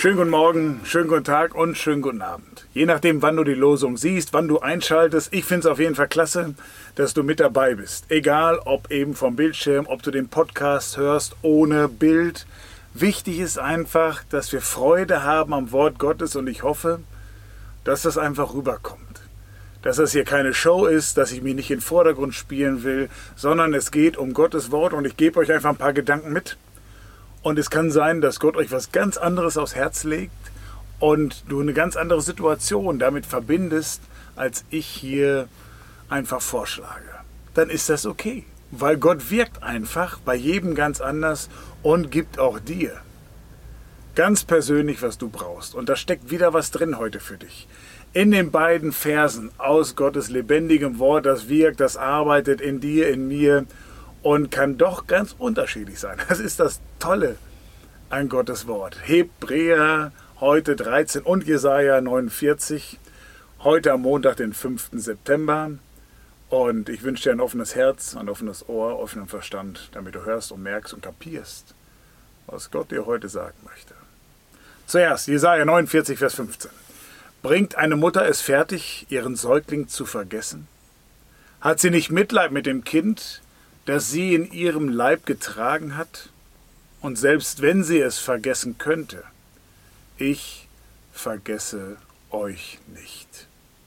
Schönen guten Morgen, schönen guten Tag und schönen guten Abend. Je nachdem, wann du die Losung siehst, wann du einschaltest. Ich finde es auf jeden Fall klasse, dass du mit dabei bist. Egal, ob eben vom Bildschirm, ob du den Podcast hörst ohne Bild. Wichtig ist einfach, dass wir Freude haben am Wort Gottes und ich hoffe, dass das einfach rüberkommt. Dass das hier keine Show ist, dass ich mich nicht in den Vordergrund spielen will, sondern es geht um Gottes Wort und ich gebe euch einfach ein paar Gedanken mit. Und es kann sein, dass Gott euch was ganz anderes aufs Herz legt und du eine ganz andere Situation damit verbindest, als ich hier einfach vorschlage. Dann ist das okay, weil Gott wirkt einfach bei jedem ganz anders und gibt auch dir ganz persönlich, was du brauchst. Und da steckt wieder was drin heute für dich. In den beiden Versen aus Gottes lebendigem Wort, das wirkt, das arbeitet in dir, in mir und kann doch ganz unterschiedlich sein. Das ist das Tolle an Gottes Wort. Hebräer heute 13 und Jesaja 49. Heute am Montag, den 5. September. Und ich wünsche dir ein offenes Herz, ein offenes Ohr, offenen Verstand, damit du hörst und merkst und kapierst, was Gott dir heute sagen möchte. Zuerst Jesaja 49, Vers 15. Bringt eine Mutter es fertig, ihren Säugling zu vergessen? Hat sie nicht Mitleid mit dem Kind, das sie in ihrem Leib getragen hat? Und selbst wenn sie es vergessen könnte, ich vergesse euch nicht.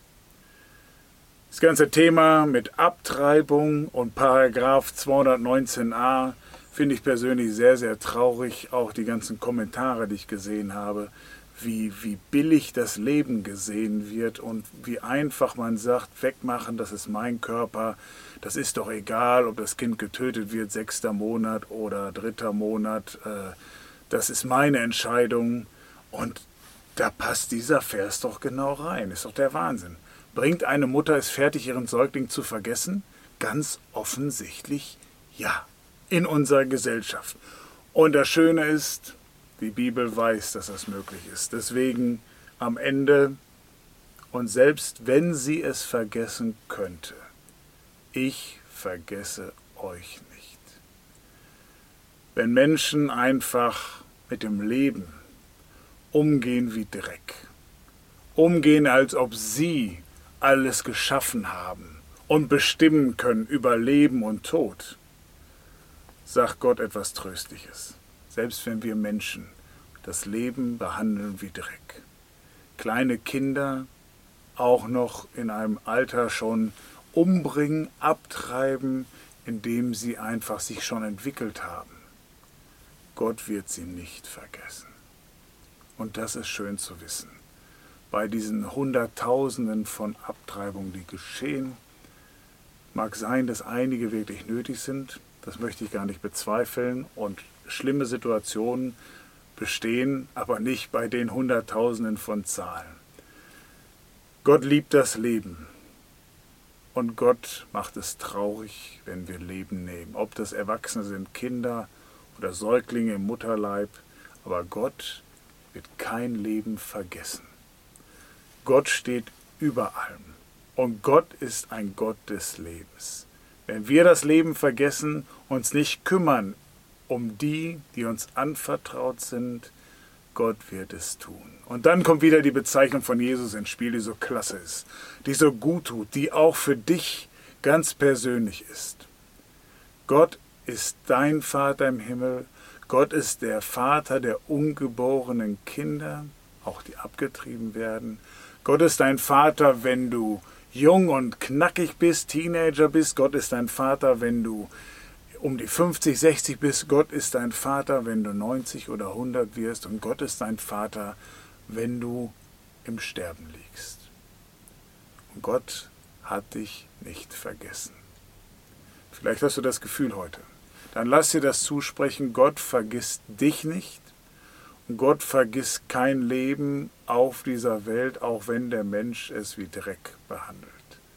Das ganze Thema mit Abtreibung und Paragraph 219a finde ich persönlich sehr, sehr traurig. Auch die ganzen Kommentare, die ich gesehen habe, wie billig das Leben gesehen wird und wie einfach man sagt, wegmachen, das ist mein Körper, das ist doch egal, ob das Kind getötet wird, 6. Monat oder 3. Monat, das ist meine Entscheidung. Und da passt dieser Vers doch genau rein, ist doch der Wahnsinn. Bringt eine Mutter es fertig, ihren Säugling zu vergessen? Ganz offensichtlich ja, in unserer Gesellschaft. Und das Schöne ist, die Bibel weiß, dass das möglich ist. Deswegen am Ende, und selbst wenn sie es vergessen könnte, ich vergesse euch nicht. Wenn Menschen einfach mit dem Leben umgehen wie Dreck, umgehen, als ob sie alles geschaffen haben und bestimmen können über Leben und Tod, sagt Gott etwas Tröstliches. Selbst wenn wir Menschen das Leben behandeln wie Dreck. Kleine Kinder auch noch in einem Alter schon umbringen, abtreiben, indem sie einfach sich schon entwickelt haben. Gott wird sie nicht vergessen. Und das ist schön zu wissen. Bei diesen Hunderttausenden von Abtreibungen, die geschehen, mag sein, dass einige wirklich nötig sind. Das möchte ich gar nicht bezweifeln. Und schlimme Situationen bestehen, aber nicht bei den Hunderttausenden von Zahlen. Gott liebt das Leben. Und Gott macht es traurig, wenn wir Leben nehmen. Ob das Erwachsene sind, Kinder oder Säuglinge im Mutterleib. Aber Gott wird kein Leben vergessen. Gott steht über allem. Und Gott ist ein Gott des Lebens. Wenn wir das Leben vergessen, uns nicht kümmern um die, die uns anvertraut sind, Gott wird es tun. Und dann kommt wieder die Bezeichnung von Jesus ins Spiel, die so klasse ist, die so gut tut, die auch für dich ganz persönlich ist. Gott ist dein Vater im Himmel. Gott ist der Vater der ungeborenen Kinder, auch die abgetrieben werden. Gott ist dein Vater, wenn du jung und knackig bist, Teenager bist. Gott ist dein Vater, wenn du um die 50, 60 bist. Gott ist dein Vater, wenn du 90 oder 100 wirst. Und Gott ist dein Vater, wenn du im Sterben liegst. Und Gott hat dich nicht vergessen. Vielleicht hast du das Gefühl heute. Dann lass dir das zusprechen. Gott vergisst dich nicht. Und Gott vergisst kein Leben auf dieser Welt, auch wenn der Mensch es wie Dreck behandelt.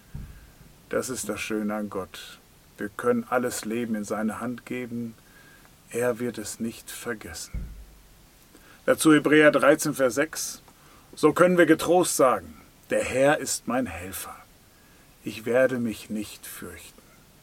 Das ist das Schöne an Gott. Wir können alles Leben in seine Hand geben. Er wird es nicht vergessen. Dazu Hebräer 13, Vers 6. So können wir getrost sagen, der Herr ist mein Helfer. Ich werde mich nicht fürchten.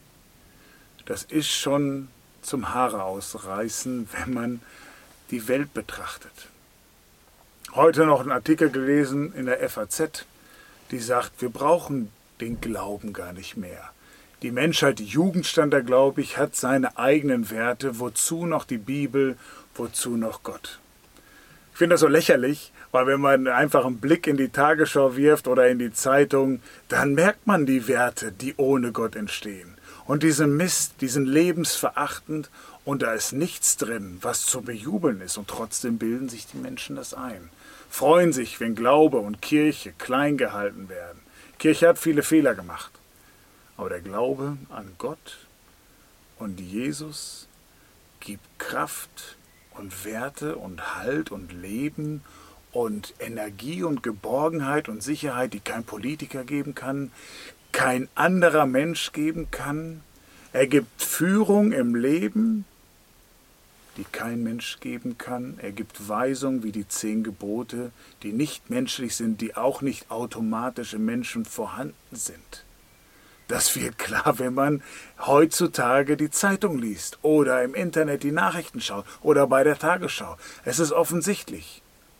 Das ist schon zum Haare ausreißen, wenn man die Welt betrachtet. Heute noch einen Artikel gelesen in der FAZ, die sagt, wir brauchen den Glauben gar nicht mehr. Die Menschheit, die Jugendstand da, glaube ich, hat seine eigenen Werte. Wozu noch die Bibel, wozu noch Gott? Ich finde das so lächerlich, weil wenn man einfach einen Blick in die Tagesschau wirft oder in die Zeitung, dann merkt man die Werte, die ohne Gott entstehen. Und diesen Mist, diesen lebensverachtend, und da ist nichts drin, was zu bejubeln ist. Und trotzdem bilden sich die Menschen das ein. Freuen sich, wenn Glaube und Kirche klein gehalten werden. Kirche hat viele Fehler gemacht. Aber der Glaube an Gott und Jesus gibt Kraft und Werte und Halt und Leben und Energie und Geborgenheit und Sicherheit, die kein Politiker geben kann, kein anderer Mensch geben kann. Er gibt Führung im Leben, die kein Mensch geben kann. Er gibt Weisungen wie die 10 Gebote, die nicht menschlich sind, die auch nicht automatisch im Menschen vorhanden sind. Das wird klar, wenn man heutzutage die Zeitung liest oder im Internet die Nachrichten schaut oder bei der Tagesschau. Es ist offensichtlich.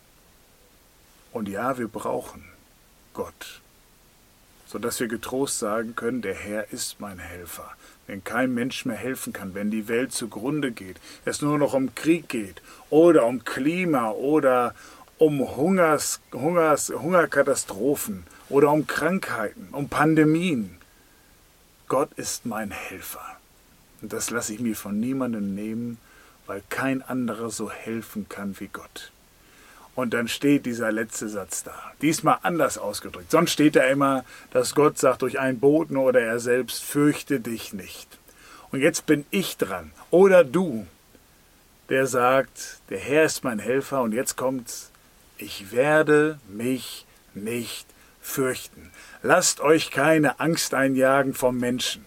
Und ja, wir brauchen Gott, sodass wir getrost sagen können, der Herr ist mein Helfer. Wenn kein Mensch mehr helfen kann, wenn die Welt zugrunde geht, es nur noch um Krieg geht oder um Klima oder um Hungerkatastrophen oder um Krankheiten, um Pandemien. Gott ist mein Helfer. Und das lasse ich mir von niemandem nehmen, weil kein anderer so helfen kann wie Gott. Und dann steht dieser letzte Satz da. Diesmal anders ausgedrückt. Sonst steht da immer, dass Gott sagt durch einen Boten oder er selbst, fürchte dich nicht. Und jetzt bin ich dran. Oder du, der sagt, der Herr ist mein Helfer. Und jetzt kommt's, ich werde mich nicht fürchten. Lasst euch keine Angst einjagen vom Menschen.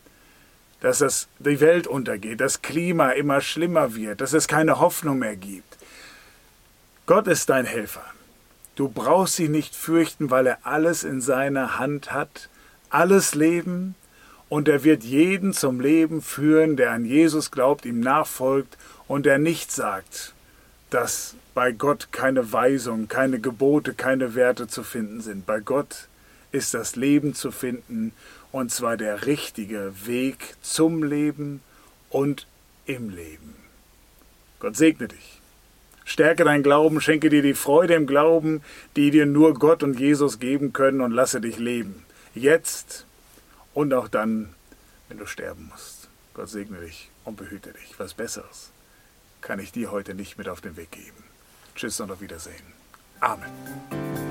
Dass die Welt untergeht, das Klima immer schlimmer wird, dass es keine Hoffnung mehr gibt. Gott ist dein Helfer. Du brauchst dich nicht fürchten, weil er alles in seiner Hand hat, alles Leben, und er wird jeden zum Leben führen, der an Jesus glaubt, ihm nachfolgt und der nicht sagt, dass bei Gott keine Weisungen, keine Gebote, keine Werte zu finden sind. Bei Gott ist das Leben zu finden, und zwar der richtige Weg zum Leben und im Leben. Gott segne dich. Stärke deinen Glauben, schenke dir die Freude im Glauben, die dir nur Gott und Jesus geben können, und lasse dich leben. Jetzt und auch dann, wenn du sterben musst. Gott segne dich und behüte dich. Was Besseres kann ich dir heute nicht mit auf den Weg geben. Tschüss und auf Wiedersehen. Amen.